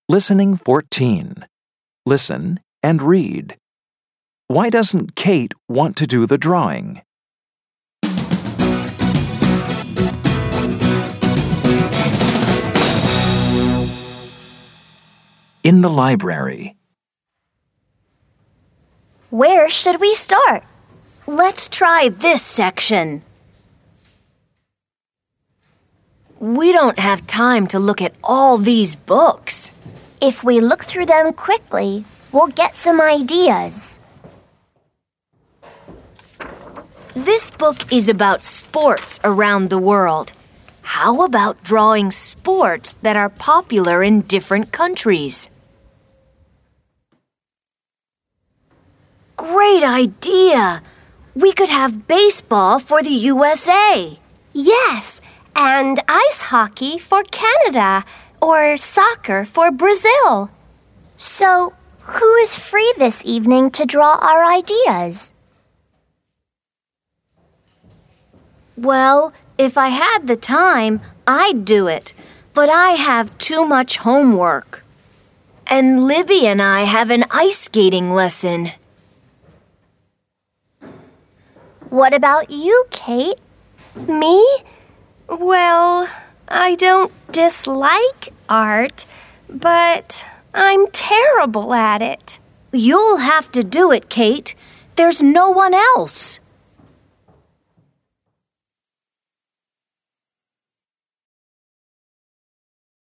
Listening 14. Listen and read. Why doesn't Kate want to do the drawing? In the library. Where should we start? Let's try this section. We don't have time to look at all these books. If we look through them quickly, we'll get some ideas. This book is about sports around the world. How about drawing sports that are popular in different countries? Great idea! We could have baseball for the USA. Yes, and ice hockey for Canada, or soccer for Brazil. So, who is free this evening to draw our ideas? Well, if I had the time, I'd do it, but I have too much homework. And Libby and I have an ice skating lesson. What about you, Kate? Me? Well, I don't dislike art, but I'm terrible at it. You'll have to do it, Kate. There's no one else.